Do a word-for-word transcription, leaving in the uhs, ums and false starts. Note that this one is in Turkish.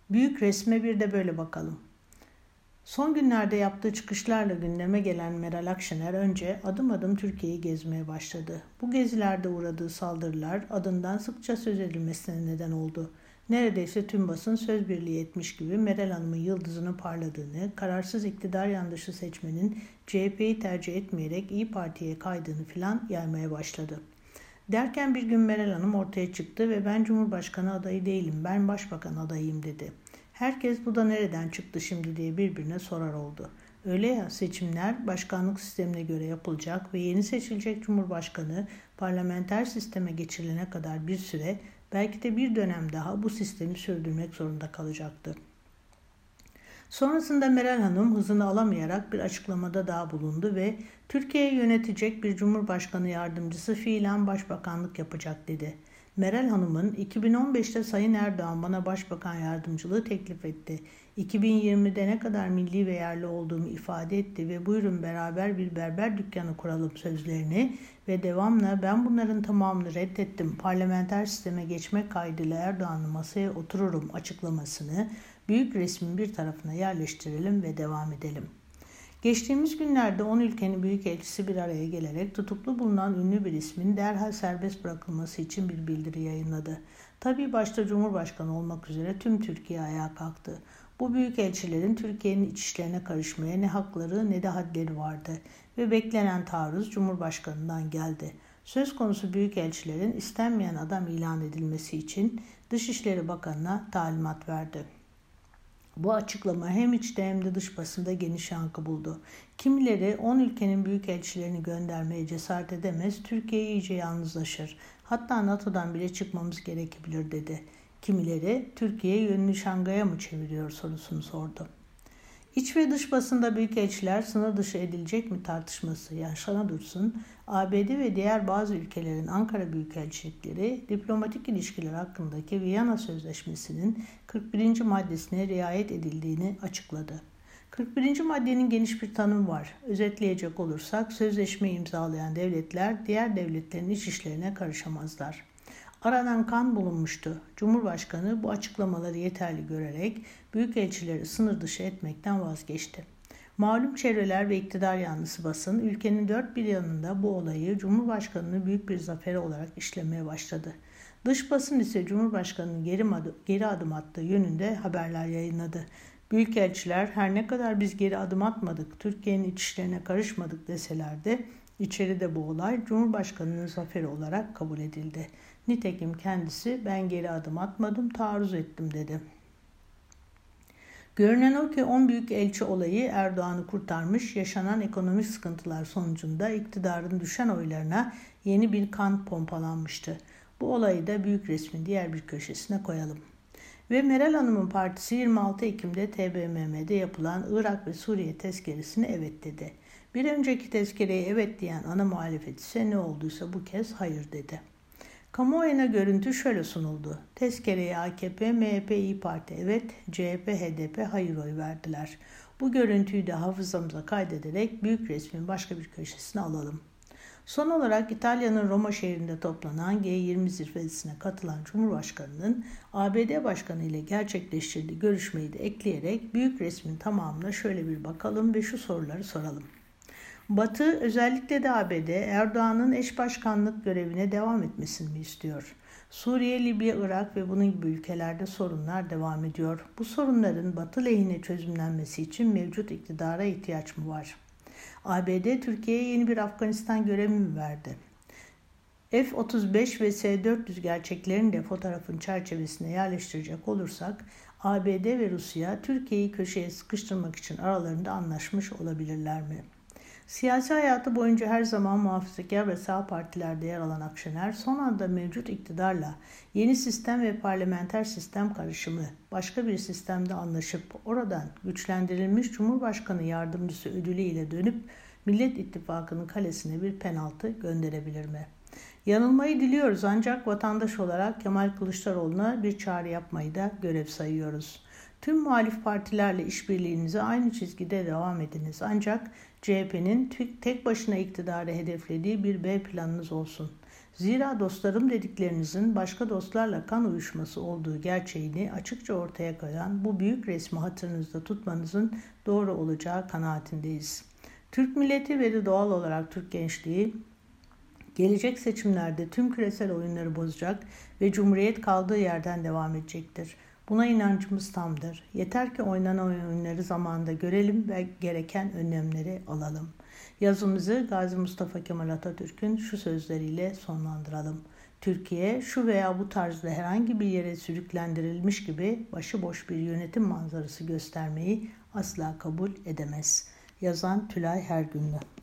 Büyük resme bir de böyle bakalım. Son günlerde yaptığı çıkışlarla gündeme gelen Meral Akşener önce adım adım Türkiye'yi gezmeye başladı. Bu gezilerde uğradığı saldırılar adından sıkça söz edilmesine neden oldu. Neredeyse tüm basın söz birliği etmiş gibi Meral Hanım'ın yıldızının parladığını, kararsız iktidar yanlışı seçmenin C H P'yi tercih etmeyerek İYİ Parti'ye kaydığını filan yaymaya başladı. Derken bir gün Meral Hanım ortaya çıktı ve ben Cumhurbaşkanı adayı değilim, ben Başbakan adayıyım dedi. Herkes bu da nereden çıktı şimdi diye birbirine sorar oldu. Öyle ya, seçimler başkanlık sistemine göre yapılacak ve yeni seçilecek Cumhurbaşkanı parlamenter sisteme geçirilene kadar bir süre, belki de bir dönem daha bu sistemi sürdürmek zorunda kalacaktı. Sonrasında Meral Hanım hızını alamayarak bir açıklamada daha bulundu ve Türkiye'yi yönetecek bir Cumhurbaşkanı yardımcısı fiilen başbakanlık yapacak dedi. Meral Hanım'ın iki bin on beşte Sayın Erdoğan bana başbakan yardımcılığı teklif etti. iki bin yirmide ne kadar milli ve yerli olduğumu ifade etti ve buyurun beraber bir berber dükkanı kuralım sözlerini ve devamla ben bunların tamamını reddettim, parlamenter sisteme geçmek kaydıyla Erdoğan'ın masaya otururum açıklamasını büyük resmin bir tarafına yerleştirelim ve devam edelim. Geçtiğimiz günlerde on ülkenin büyükelçisi bir araya gelerek tutuklu bulunan ünlü bir ismin derhal serbest bırakılması için bir bildiri yayınladı. Tabii başta Cumhurbaşkanı olmak üzere tüm Türkiye ayağa kalktı. Bu büyükelçilerin Türkiye'nin iç işlerine karışmaya ne hakları ne de hadleri vardı ve beklenen taarruz Cumhurbaşkanı'ndan geldi. Söz konusu büyükelçilerin istenmeyen adam ilan edilmesi için Dışişleri Bakanı'na talimat verdi. Bu açıklama hem içte hem de dış basında geniş yankı buldu. Kimileri on ülkenin büyükelçilerini göndermeye cesaret edemez, Türkiye iyice yalnızlaşır. Hatta NATO'dan bile çıkmamız gerekebilir dedi. Kimileri Türkiye yönünü Şangay'a mı çeviriyor sorusunu sordu. İç ve dış basında büyükelçiler sınır dışı edilecek mi tartışması yaşana dursun, A B D ve diğer bazı ülkelerin Ankara Büyükelçilikleri diplomatik ilişkiler hakkındaki Viyana Sözleşmesi'nin kırk birinci maddesine riayet edildiğini açıkladı. kırk birinci maddenin geniş bir tanımı var. Özetleyecek olursak sözleşmeyi imzalayan devletler diğer devletlerin iç işlerine karışamazlar. Aranan kan bulunmuştu. Cumhurbaşkanı bu açıklamaları yeterli görerek büyükelçileri sınır dışı etmekten vazgeçti. Malum çevreler ve iktidar yanlısı basın ülkenin dört bir yanında bu olayı Cumhurbaşkanı'nın büyük bir zaferi olarak işlemeye başladı. Dış basın ise Cumhurbaşkanı'nın geri, geri adım attığı yönünde haberler yayınladı. Büyükelçiler her ne kadar biz geri adım atmadık, Türkiye'nin iç işlerine karışmadık deseler de içeride bu olay Cumhurbaşkanı'nın zaferi olarak kabul edildi. Nitekim kendisi ben geri adım atmadım, taarruz ettim dedi. Görünen o ki on büyük elçi olayı Erdoğan'ı kurtarmış, yaşanan ekonomik sıkıntılar sonucunda iktidarın düşen oylarına yeni bir kan pompalanmıştı. Bu olayı da büyük resmin diğer bir köşesine koyalım. Ve Meral Hanım'ın partisi yirmi altı Ekim'de T B M M'de yapılan Irak ve Suriye tezkeresine evet dedi. Bir önceki tezkereye evet diyen ana muhalefet ise ne olduysa bu kez hayır dedi. Kamuoyuna görüntü şöyle sunuldu. Tezkereye A K P, M H P, İYİ Parti evet, C H P, H D P hayır oy verdiler. Bu görüntüyü de hafızamıza kaydederek büyük resmin başka bir köşesine alalım. Son olarak İtalya'nın Roma şehrinde toplanan G yirmi zirvesine katılan Cumhurbaşkanı'nın A B D Başkanı ile gerçekleştirdiği görüşmeyi de ekleyerek büyük resmin tamamına şöyle bir bakalım ve şu soruları soralım. Batı, özellikle de A B D, Erdoğan'ın eş başkanlık görevine devam etmesini mi istiyor? Suriye, Libya, Irak ve bunun gibi ülkelerde sorunlar devam ediyor. Bu sorunların Batı lehine çözümlenmesi için mevcut iktidara ihtiyaç mı var? A B D, Türkiye'ye yeni bir Afganistan görevi mi verdi? F otuz beş ve S dört yüz gerçeklerini de fotoğrafın çerçevesine yerleştirecek olursak, A B D ve Rusya, Türkiye'yi köşeye sıkıştırmak için aralarında anlaşmış olabilirler mi? Siyasi hayatı boyunca her zaman muhafazakar ve sağ partilerde yer alan Akşener, son anda mevcut iktidarla yeni sistem ve parlamenter sistem karışımı, başka bir sistemde anlaşıp oradan güçlendirilmiş Cumhurbaşkanı yardımcısı ödülü ile dönüp Millet İttifakı'nın kalesine bir penaltı gönderebilir mi? Yanılmayı diliyoruz ancak vatandaş olarak Kemal Kılıçdaroğlu'na bir çağrı yapmayı da görev sayıyoruz. Tüm muhalif partilerle işbirliğinize aynı çizgide devam ediniz. Ancak C H P'nin tek başına iktidarı hedeflediği bir B planınız olsun. Zira dostlarım dediklerinizin başka dostlarla kan uyuşması olduğu gerçeğini açıkça ortaya koyan bu büyük resmi hatırınızda tutmanızın doğru olacağı kanaatindeyiz. Türk milleti ve de doğal olarak Türk gençliği gelecek seçimlerde tüm küresel oyunları bozacak ve Cumhuriyet kaldığı yerden devam edecektir. Buna inancımız tamdır. Yeter ki oynanan oyunları zamanında görelim ve gereken önlemleri alalım. Yazımızı Gazi Mustafa Kemal Atatürk'ün şu sözleriyle sonlandıralım. Türkiye şu veya bu tarzda herhangi bir yere sürüklendirilmiş gibi başıboş bir yönetim manzarası göstermeyi asla kabul edemez. Yazan Tülay Hergünlü.